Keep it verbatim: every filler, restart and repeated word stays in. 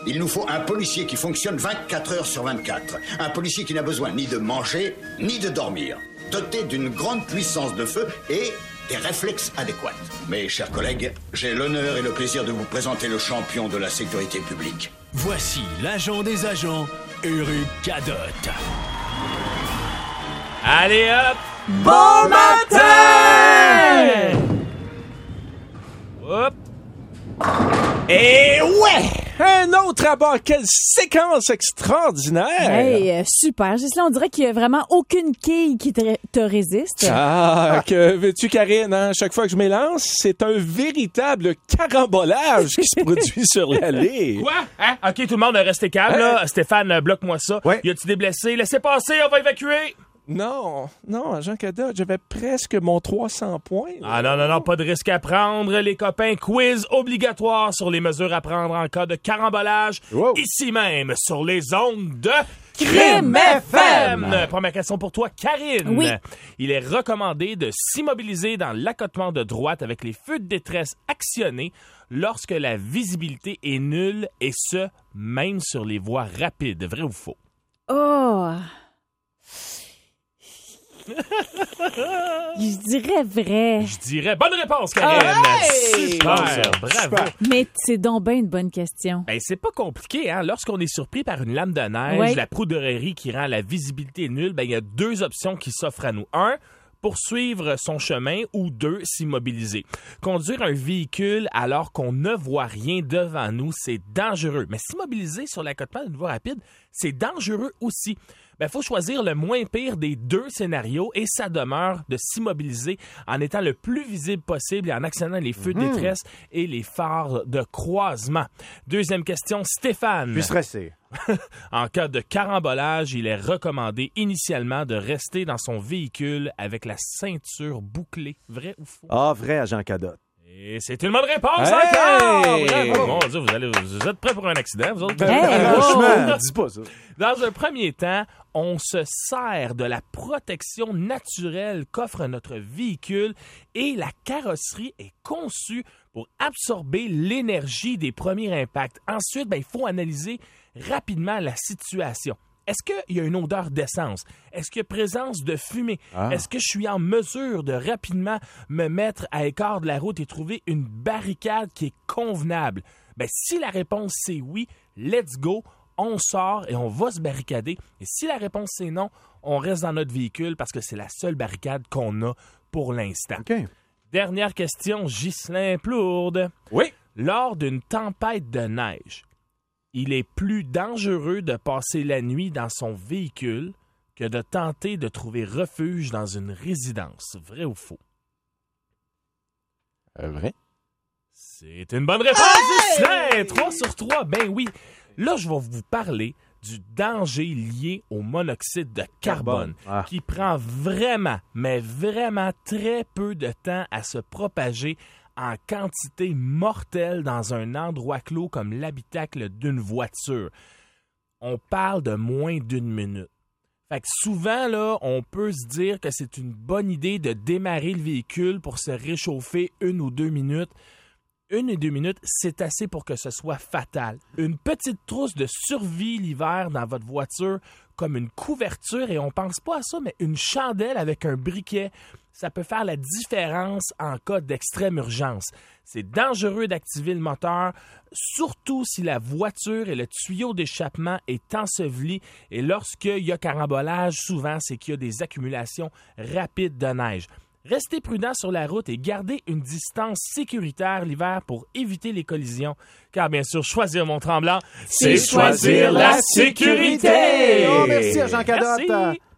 Il nous faut un policier qui fonctionne vingt-quatre heures sur vingt-quatre. Un policier qui n'a besoin ni de manger, ni de dormir. Doté d'une grande puissance de feu et des réflexes adéquats. Mes chers collègues, j'ai l'honneur et le plaisir de vous présenter le champion de la sécurité publique. Voici l'agent des agents, Éric Cadotte. Allez hop! Bon matin! Hop! Et ouais! Un autre à bord. Quelle séquence extraordinaire! Hey, euh, super. Ghislain, on dirait qu'il n'y a vraiment aucune quille qui te, te résiste. Ah, que veux-tu, Karine? Hein? Chaque fois que je m'élance, c'est un véritable carambolage qui se produit sur l'allée. Quoi? Hein? OK, tout le monde, restez calme, Hein? là. Stéphane, bloque-moi ça. Ouais. Y a-tu des blessés? Laissez passer, on va évacuer! Non, non, Jean Cadotte, j'avais presque mon trois cents points. Là. Ah non, non, non, pas de risque à prendre. Les copains, quiz obligatoire sur les mesures à prendre en cas de carambolage. Wow. Ici même, sur les ondes de Crime F M. Première question pour toi, Karine. Oui. Il est recommandé de s'immobiliser dans l'accotement de droite avec les feux de détresse actionnés lorsque la visibilité est nulle et ce, même sur les voies rapides. Vrai ou faux? Oh! Je dirais vrai. Je dirais bonne réponse, Karine. Hey! Super, Bon, ça. bravo. Super. Mais c'est donc bien une bonne question. Ben, c'est pas compliqué, hein. Lorsqu'on est surpris par une lame de neige, Ouais. la pruderie qui rend la visibilité nulle, ben, il y a deux options qui s'offrent à nous. Un, poursuivre son chemin ou deux, s'immobiliser. Conduire un véhicule alors qu'on ne voit rien devant nous, c'est dangereux. Mais s'immobiliser sur l'accotement d'une voie rapide, c'est dangereux aussi. Ben, faut choisir le moins pire des deux scénarios et ça demeure de s'immobiliser en étant le plus visible possible et en actionnant les feux de détresse et les phares de croisement. Deuxième question, Stéphane. Je suis stressé. En cas de carambolage, il est recommandé initialement de rester dans son véhicule avec la ceinture bouclée. Vrai ou faux? Ah, vrai, agent Cadotte. Et c'est une bonne réponse Hey! encore! Bravo! Mon Dieu, vous, allez, vous êtes prêts pour un accident, vous autres? Hey, wow! Franchement, dis pas ça. Dans un premier temps, on se sert de la protection naturelle qu'offre notre véhicule et la carrosserie est conçue pour absorber l'énergie des premiers impacts. Ensuite, ben, il faut analyser rapidement la situation. Est-ce qu'il y a une odeur d'essence? Est-ce qu'il y a présence de fumée? Ah. Est-ce que je suis en mesure de rapidement me mettre à l'écart de la route et trouver une barricade qui est convenable? Ben, si la réponse c'est oui, let's go, on sort et on va se barricader. Et si la réponse c'est non, on reste dans notre véhicule parce que c'est la seule barricade qu'on a pour l'instant. OK. Dernière question, Ghislain Plourde. Oui. Lors d'une tempête de neige, il est plus dangereux de passer la nuit dans son véhicule que de tenter de trouver refuge dans une résidence. Vrai ou faux? Euh, vrai? C'est une bonne réponse, Ghislain! trois sur trois, ben oui. Là, je vais vous parler du danger lié au monoxyde de carbone, Carbone. Ah. qui prend vraiment, mais vraiment très peu de temps à se propager en quantité mortelle dans un endroit clos comme l'habitacle d'une voiture. On parle de moins d'une minute. Fait que souvent, là, on peut se dire que c'est une bonne idée de démarrer le véhicule pour se réchauffer une ou deux minutes. Une et deux minutes, c'est assez pour que ce soit fatal. Une petite trousse de survie l'hiver dans votre voiture, comme une couverture, et on pense pas à ça, mais une chandelle avec un briquet, ça peut faire la différence en cas d'extrême urgence. C'est dangereux d'activer le moteur, surtout si la voiture et le tuyau d'échappement est enseveli. Et lorsqu'il y a carambolage, souvent, c'est qu'il y a des accumulations rapides de neige. Restez prudent sur la route et gardez une distance sécuritaire l'hiver pour éviter les collisions. Car bien sûr, choisir Mont-Tremblant, c'est choisir la sécurité! Oh, merci, agent Cadotte. Merci.